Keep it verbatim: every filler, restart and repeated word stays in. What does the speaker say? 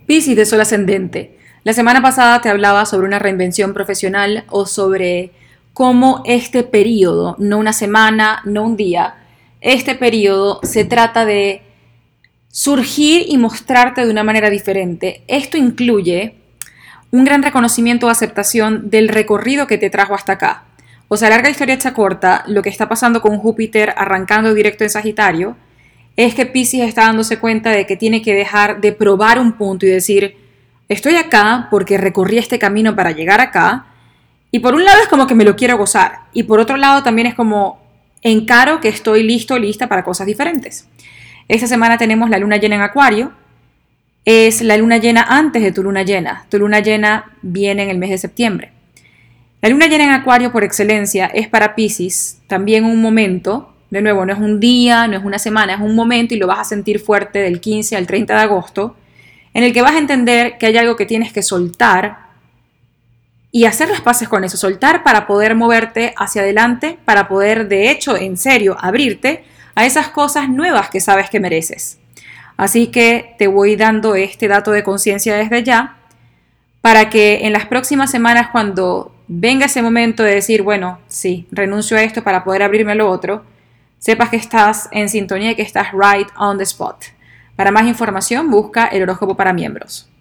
Piscis de Sol ascendente. La semana pasada te hablaba sobre una reinvención profesional o sobre cómo este periodo, no una semana, no un día, este periodo se trata de surgir y mostrarte de una manera diferente. Esto incluye un gran reconocimiento o aceptación del recorrido que te trajo hasta acá. O sea, larga historia hecha corta, lo que está pasando con Júpiter arrancando directo en Sagitario es que Piscis está dándose cuenta de que tiene que dejar de probar un punto y decir, estoy acá porque recorrí este camino para llegar acá, y por un lado es como que me lo quiero gozar, y por otro lado también es como encaro que estoy listo, lista para cosas diferentes. Esta semana tenemos la luna llena en Acuario, es la luna llena antes de tu luna llena, tu luna llena viene en el mes de septiembre. La luna llena en Acuario por excelencia es para Piscis también un momento. De nuevo, no es un día, no es una semana, es un momento y lo vas a sentir fuerte del quince al treinta de agosto, en el que vas a entender que hay algo que tienes que soltar y hacer las paces con eso, soltar para poder moverte hacia adelante, para poder, de hecho, en serio, abrirte a esas cosas nuevas que sabes que mereces. Así que te voy dando este dato de conciencia desde ya, para que en las próximas semanas, cuando venga ese momento de decir, bueno, sí, renuncio a esto para poder abrirme a lo otro, sepas que estás en sintonía y que estás right on the spot. Para más información, busca el horóscopo para miembros.